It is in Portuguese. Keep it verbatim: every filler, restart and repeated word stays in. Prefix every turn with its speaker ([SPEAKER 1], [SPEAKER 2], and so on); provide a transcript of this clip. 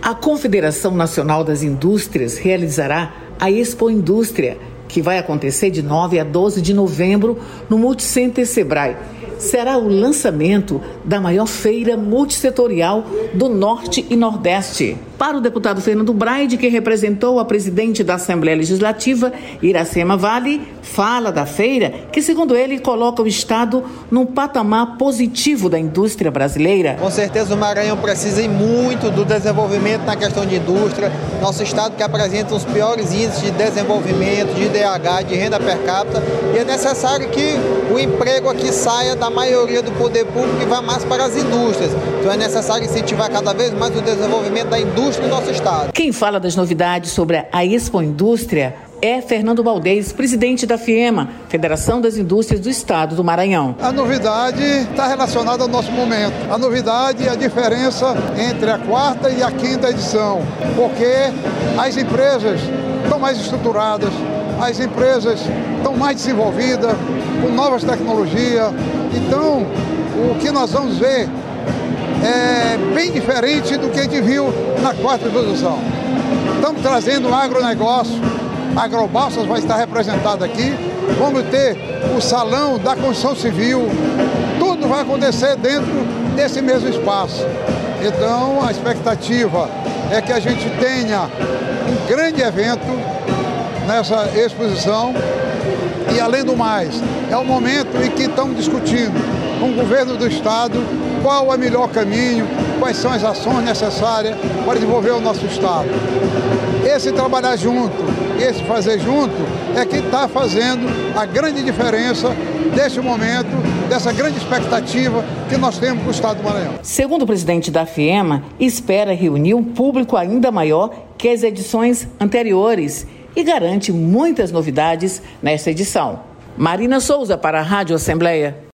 [SPEAKER 1] A Confederação Nacional das Indústrias realizará a Expo Indústria, que vai acontecer de nove a doze de novembro no Multicenter Sebrae. Será o lançamento da maior feira multissetorial do Norte e Nordeste. Para o deputado Fernando Braide, que representou a presidente da Assembleia Legislativa, Iracema Vale, fala da feira que, segundo ele, coloca o Estado num patamar positivo da indústria brasileira.
[SPEAKER 2] Com certeza o Maranhão precisa muito do desenvolvimento na questão de indústria. Nosso Estado que apresenta os piores índices de desenvolvimento, de I D H, de renda per capita, e é necessário que o emprego aqui saia da maioria do poder público e vá mais para as indústrias. Então é necessário incentivar cada vez mais o desenvolvimento da indústria do nosso estado.
[SPEAKER 1] Quem fala das novidades sobre a Expo Indústria é Fernando Baldez, presidente da FIEMA, Federação das Indústrias do Estado do Maranhão.
[SPEAKER 3] A novidade está relacionada ao nosso momento. A novidade é a diferença entre a quarta e a quinta edição, porque as empresas estão mais estruturadas, as empresas estão mais desenvolvidas, com novas tecnologias. Então, o que nós vamos ver é bem diferente do que a gente viu na quarta exposição. Estamos trazendo um agronegócio, a Agrobalsas vai estar representada aqui, vamos ter o salão da construção civil, tudo vai acontecer dentro desse mesmo espaço. Então, a expectativa é que a gente tenha um grande evento nessa exposição e, além do mais, é o momento em que estamos discutindo com o governo do Estado qual é o melhor caminho, quais são as ações necessárias para desenvolver o nosso Estado. Esse trabalhar junto, esse fazer junto, é que está fazendo a grande diferença deste momento, dessa grande expectativa que nós temos para o Estado do Maranhão.
[SPEAKER 1] Segundo o presidente da FIEMA, espera reunir um público ainda maior que as edições anteriores e garante muitas novidades nesta edição. Marina Souza para a Rádio Assembleia.